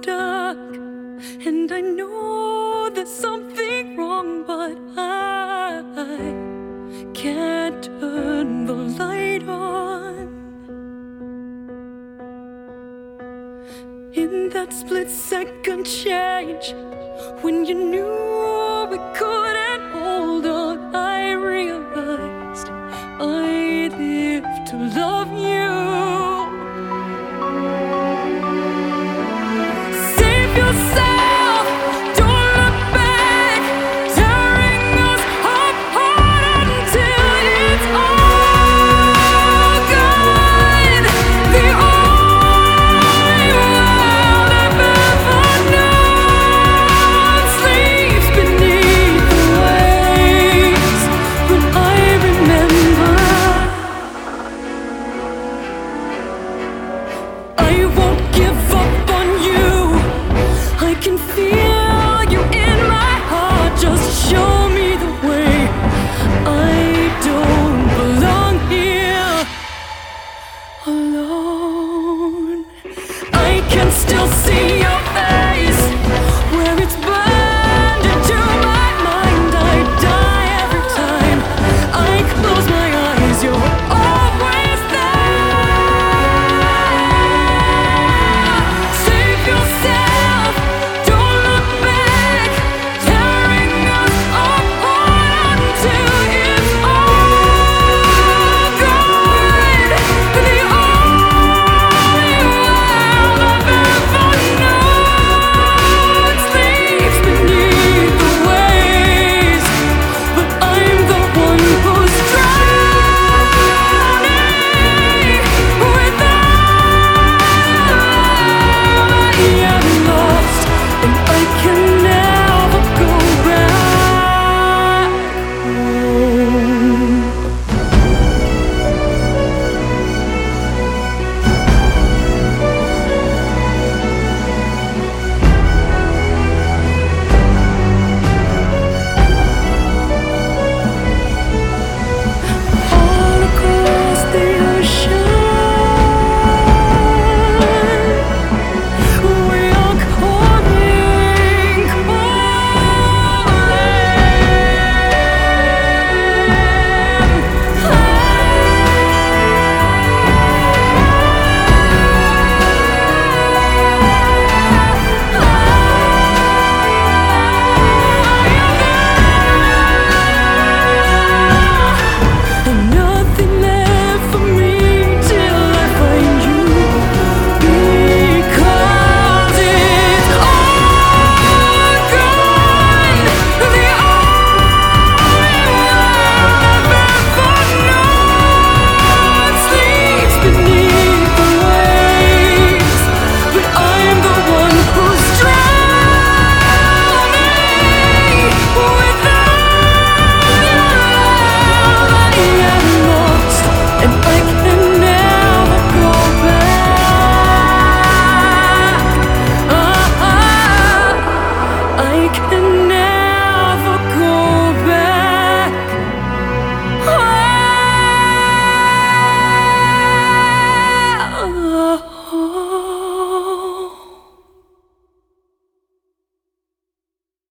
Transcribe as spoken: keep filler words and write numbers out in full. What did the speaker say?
dark, and I know there's something wrong, but I can't turn the light on. In that split second change, when you knew we couldn't hold on, I realized I live to love you. Save yourself, don't look back, tearing us apart until it's all gone. The only world I've ever known sleeps beneath the waves, but I remember I won't give up on you. I can feel you in my heart. Just show me the way. I don't belong here alone. I can still see your